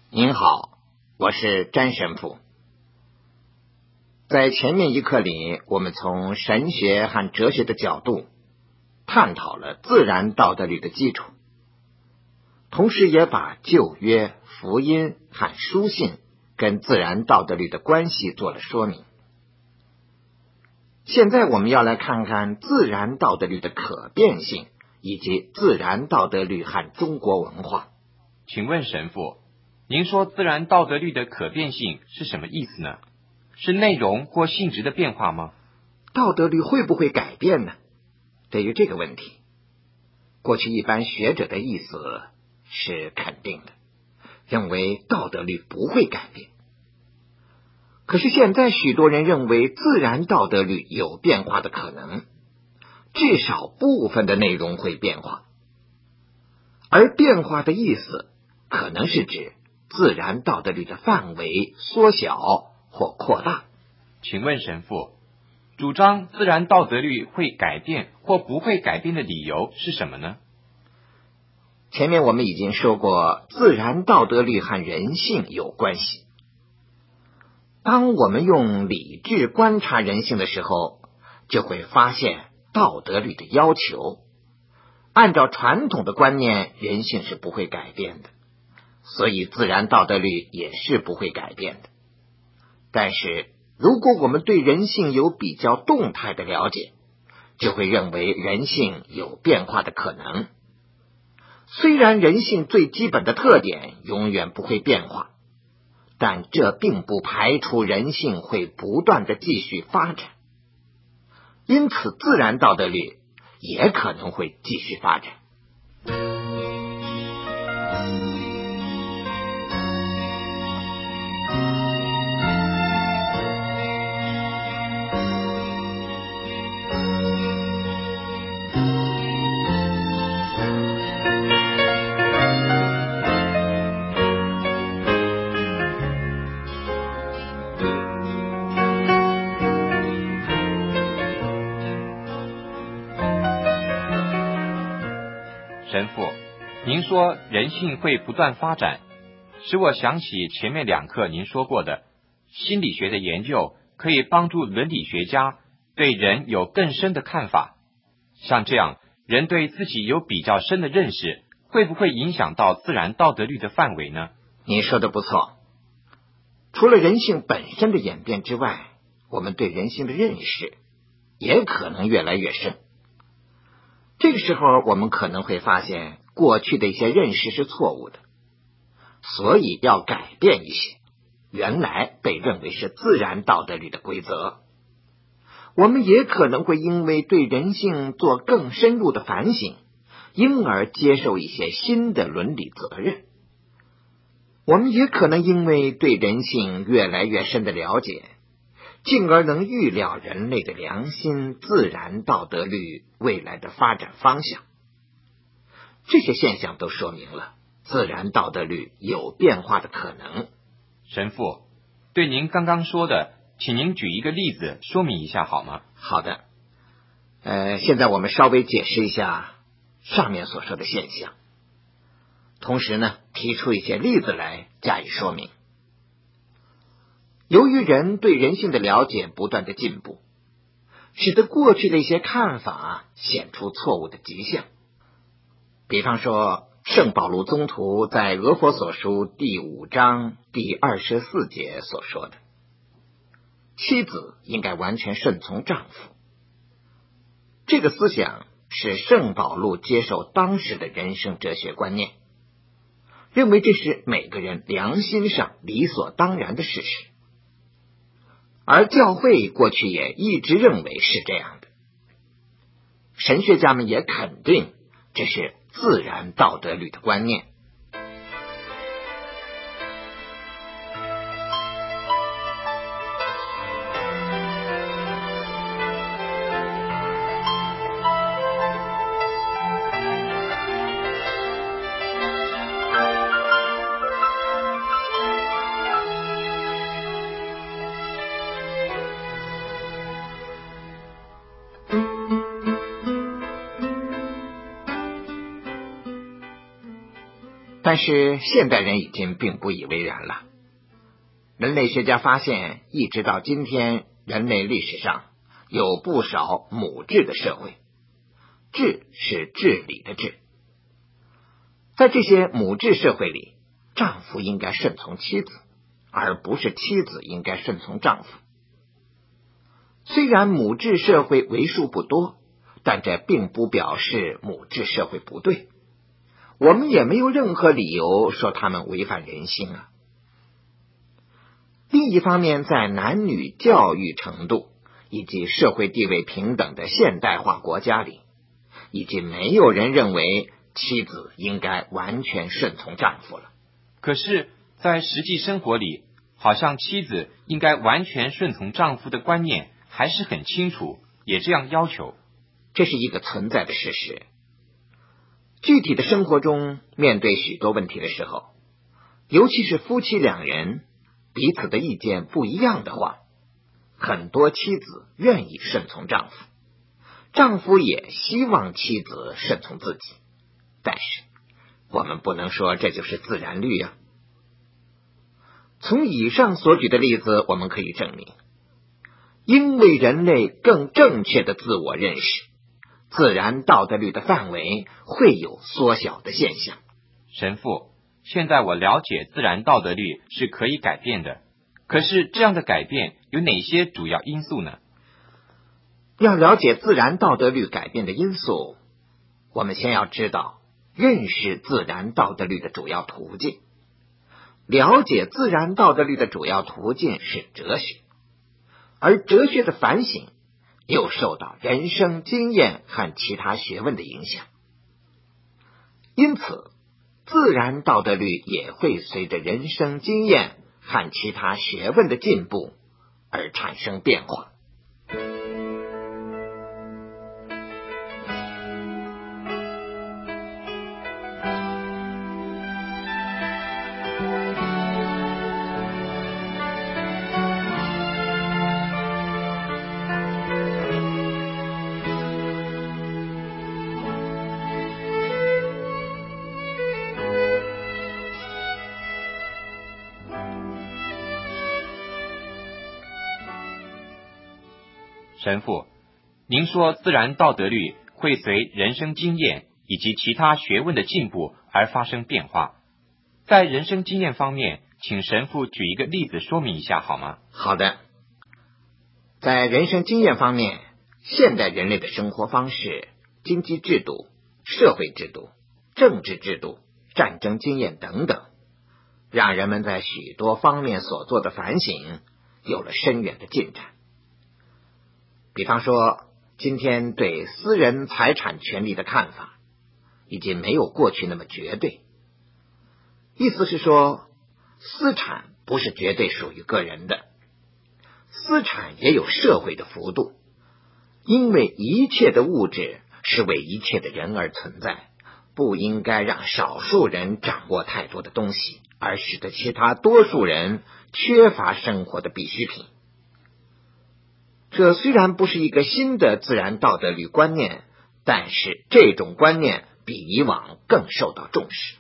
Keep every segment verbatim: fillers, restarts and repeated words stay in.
您好，我是詹神父。在前面一课里，我们从神学和哲学的角度探讨了自然道德律的基础，同时也把旧约、福音和书信跟自然道德律的关系做了说明。现在我们要来看看自然道德律的可变性，以及自然道德律和中国文化。 请问神父，您说自然道德律的可变性是什么意思呢？是内容或性质的变化吗？ 道德律会不会改变呢？对于这个问题，过去一般学者的意思是肯定的，认为道德律不会改变。可是现在许多人认为自然道德律有变化的可能，至少部分的内容会变化，而变化的意思可能是指自然道德律的范围缩小或扩大。 请问神父，主张自然道德律会改变或不会改变的理由是什么呢？ 前面我们已经说过，自然道德律和人性有关系。当我们用理智观察人性的时候，就会发现道德律的要求。按照传统的观念，人性是不会改变的，所以自然道德律也是不会改变的。但是如果我们对人性有比较动态的了解，就会认为人性有变化的可能。虽然人性最基本的特点永远不会变化，但这并不排除人性会不断的继续发展，因此自然道德律也可能会继续发展。 神父，您说人性会不断发展，使我想起前面两课您说过的，心理学的研究可以帮助伦理学家对人有更深的看法。像这样，人对自己有比较深的认识，会不会影响到自然道德律的范围呢？ 你说的不错。除了人性本身的演变之外，我们对人性的认识也可能越来越深。这个时候我们可能会发现过去的一些认识是错误的，所以要改变一些原来被认为是自然道德律的规则。我们也可能会因为对人性做更深入的反省，因而接受一些新的伦理责任。我们也可能因为对人性越来越深的了解，进而能预料人类的良心、自然道德律未来的发展方向。这些现象都说明了自然道德律有变化的可能。 神父，对您刚刚说的，请您举一个例子说明一下好吗？ 好的，呃，现在我们稍微解释一下上面所说的现象，同时呢，提出一些例子来加以说明。由于人对人性的了解不断的进步，使得过去的一些看法显出错误的迹象。比方说，圣保禄宗徒在俄弗所书第五章第二十四节所说的，妻子应该完全顺从丈夫。这个思想是圣保禄接受当时的人生哲学观念，认为这是每个人良心上理所当然的事实。而教会过去也一直认为是这样的，神学家们也肯定这是自然道德律的观念。 但是现代人已经并不以为然了。人类学家发现，一直到今天，人类历史上有不少母制的社会，治是治理的治。在这些母制社会里，丈夫应该顺从妻子，而不是妻子应该顺从丈夫。虽然母制社会为数不多，但这并不表示母制社会不对，我们也没有任何理由说他们违反人性啊。另一方面，在男女教育程度以及社会地位平等的现代化国家里，已经没有人认为妻子应该完全顺从丈夫了。 可是，在实际生活里，好像妻子应该完全顺从丈夫的观念还是很清楚，也这样要求。 这是一个存在的事实。具体的生活中，面对许多问题的时候，尤其是夫妻两人彼此的意见不一样的话，很多妻子愿意顺从丈夫，丈夫也希望妻子顺从自己，但是我们不能说这就是自然律啊。从以上所举的例子，我们可以证明，因为人类更正确的自我认识，自然道德律的范围会有缩小的现象。 神父，现在我了解自然道德律是可以改变的，可是这样的改变有哪些主要因素呢？ 要了解自然道德律改变的因素，我们先要知道认识自然道德律的主要途径。了解自然道德律的主要途径是哲学，而哲学的反省又受到人生经验和其他学问的影响，因此自然道德律也会随着人生经验和其他学问的进步而产生变化。 神父，您说自然道德律会随人生经验以及其他学问的进步而发生变化。在人生经验方面，请神父举一个例子说明一下好吗？ 好的。在人生经验方面，现代人类的生活方式、经济制度、社会制度、政治制度、战争经验等等，让人们在许多方面所做的反省有了深远的进展。比方说，今天对私人财产权利的看法已经没有过去那么绝对。意思是说，私产不是绝对属于个人的，私产也有社会的幅度，因为一切的物质是为一切的人而存在，不应该让少数人掌握太多的东西，而使得其他多数人缺乏生活的必需品。这虽然不是一个新的自然道德律观念，但是这种观念比以往更受到重视。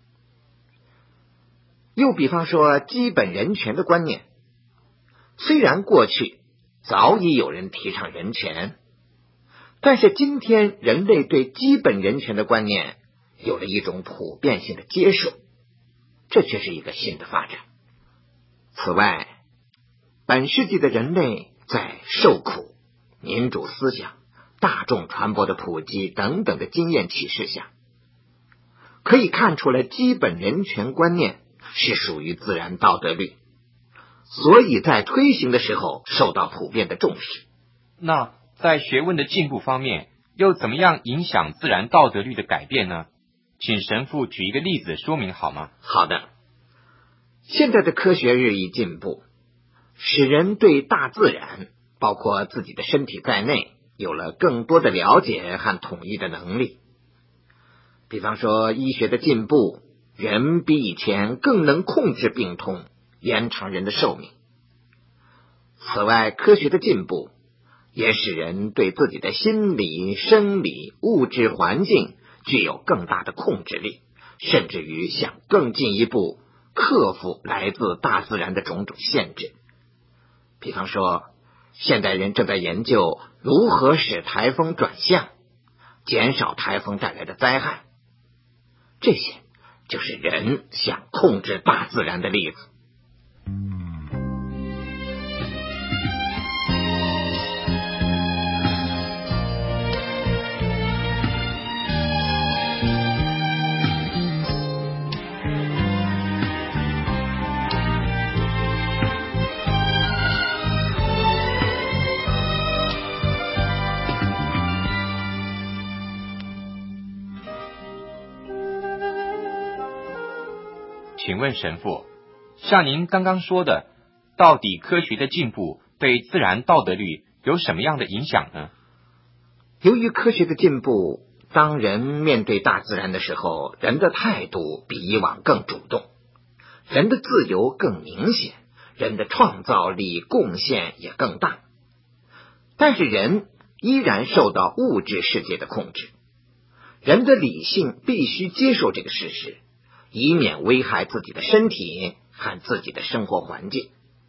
又比方说基本人权的观念，虽然过去早已有人提倡人权，但是今天人类对基本人权的观念有了一种普遍性的接受，这却是一个新的发展。此外，本世纪的人类在受苦、民主思想、大众传播的普及等等的经验启示下，可以看出来基本人权观念是属于自然道德律，所以在推行的时候受到普遍的重视。 那在学问的进步方面，又怎么样影响自然道德律的改变呢？请神父举一个例子说明好吗？ 好的。现在的科学日益进步，使人对大自然，包括自己的身体在内，有了更多的了解和统一的能力。比方说，医学的进步，人比以前更能控制病痛，延长人的寿命。此外，科学的进步也使人对自己的心理、生理、物质环境具有更大的控制力， 甚至于想更进一步克服来自大自然的种种限制。比方说，现代人正在研究如何使台风转向，减少台风带来的灾害。这些就是人想控制大自然的例子。 请问神父，像您刚刚说的，到底科学的进步对自然道德律有什么样的影响呢？ 由于科学的进步，当人面对大自然的时候，人的态度比以往更主动，人的自由更明显，人的创造力贡献也更大。但是人依然受到物质世界的控制，人的理性必须接受这个事实，以免危害自己的身体和自己的生活环境。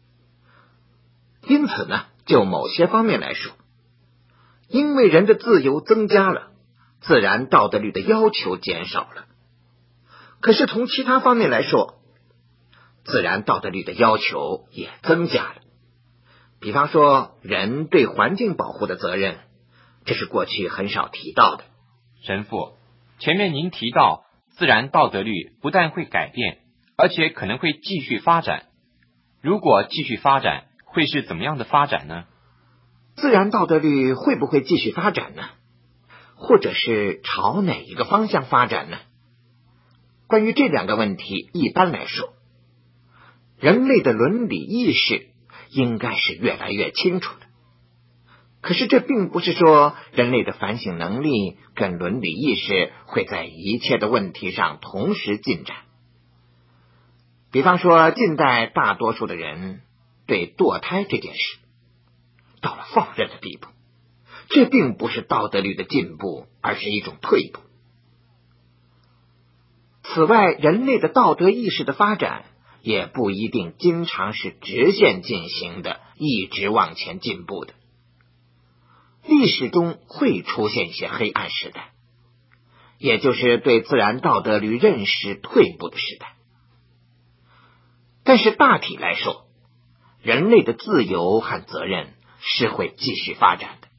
因此呢，就某些方面来说，因为人的自由增加了，自然道德律的要求减少了。可是从其他方面来说，自然道德律的要求也增加了。比方说，人对环境保护的责任，这是过去很少提到的。 神父，前面您提到自然道德律不但会改变，而且可能会继续发展。如果继续发展，会是怎么样的发展呢？ 自然道德律会不会继续发展呢？或者是朝哪一个方向发展呢？关于这两个问题，一般来说，人类的伦理意识应该是越来越清楚的。可是这并不是说人类的反省能力跟伦理意识会在一切的问题上同时进展。比方说，近代大多数的人对堕胎这件事到了放任的地步，这并不是道德律的进步，而是一种退步。此外，人类的道德意识的发展也不一定经常是直线进行的，一直往前进步的。历史中会出现一些黑暗时代，也就是对自然道德律认识退步的时代。但是大体来说，人类的自由和责任是会继续发展的。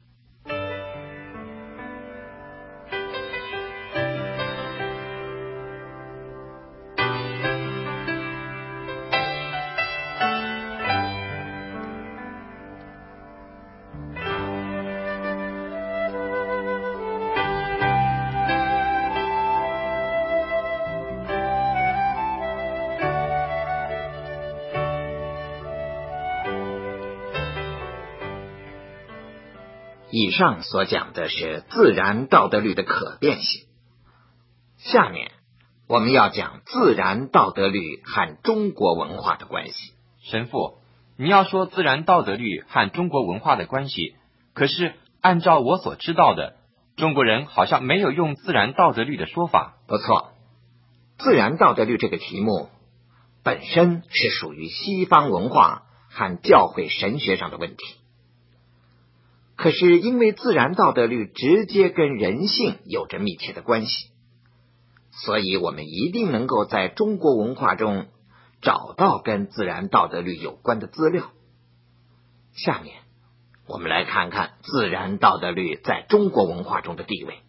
以上所讲的是自然道德律的可变性。下面我们要讲自然道德律和中国文化的关系。 神父，你要说自然道德律和中国文化的关系，可是按照我所知道的，中国人好像没有用自然道德律的说法。 不错，自然道德律这个题目本身是属于西方文化和教会神学上的问题。可是因为自然道德律直接跟人性有着密切的关系，所以我们一定能够在中国文化中找到跟自然道德律有关的资料。下面我们来看看自然道德律在中国文化中的地位。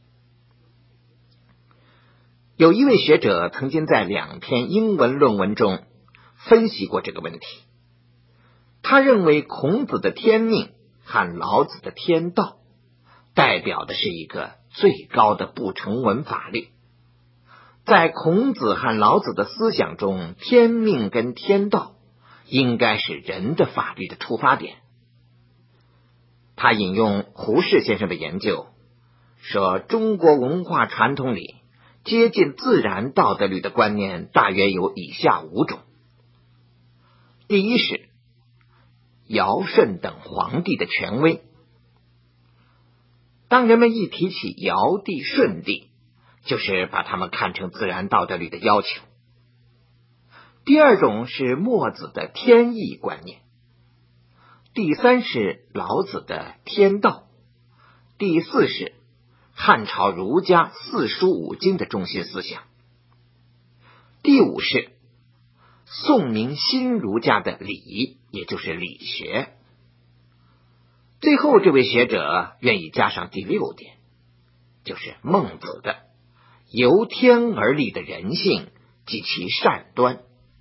有一位学者曾经在两篇英文论文中分析过这个问题。他认为孔子的天命和老子的天道代表的是一个最高的不成文法律。在孔子和老子的思想中，天命跟天道应该是人的法律的出发点。他引用胡适先生的研究，说中国文化传统里接近自然道德律的观念大约有以下五种。第一是尧舜等皇帝的权威。当人们一提起尧帝、舜帝， 就是把它们看成自然道德律的要求。第二种是墨子的天意观念，第三是老子的天道，第四是汉朝儒家四书五经的中心思想，第五是宋明新儒家的礼，也就是理学。最后这位学者愿意加上第六点，就是孟子的由天而立的人性及其善端。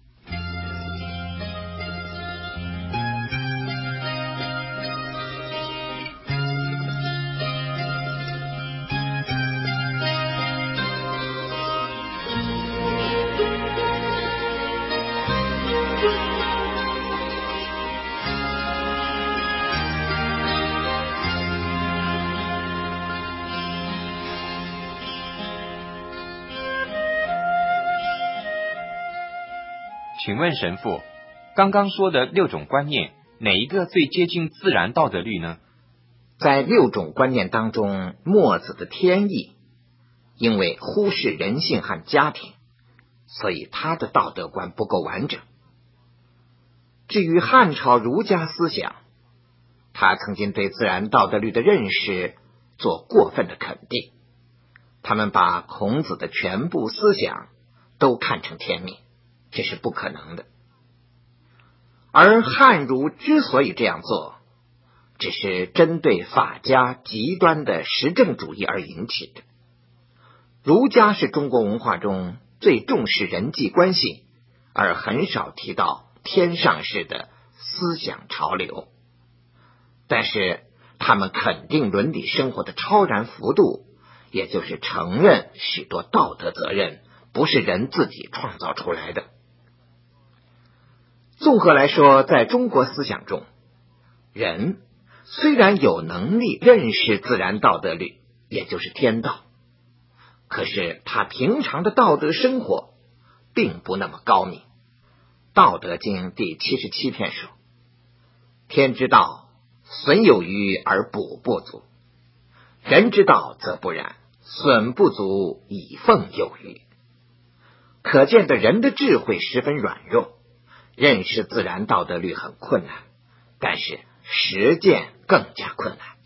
请问神父，刚刚说的六种观念，哪一个最接近自然道德律呢？ 在六种观念当中，墨子的天意因为忽视人性和家庭，所以他的道德观不够完整。至于汉朝儒家思想，他曾经对自然道德律的认识做过分的肯定，他们把孔子的全部思想都看成天命，这是不可能的。而汉儒之所以这样做，只是针对法家极端的实证主义而引起的。儒家是中国文化中最重视人际关系，而很少提到天上式的思想潮流。但是他们肯定伦理生活的超然幅度，也就是承认许多道德责任不是人自己创造出来的。综合来说，在中国思想中，人虽然有能力认识自然道德律，也就是天道，可是他平常的道德生活并不那么高明。道德经第七十七篇说：天之道，损有余而补不足；人之道则不然，损不足以奉有余。可见的人的智慧十分软弱，认识自然道德律很困难，但是实践更加困难。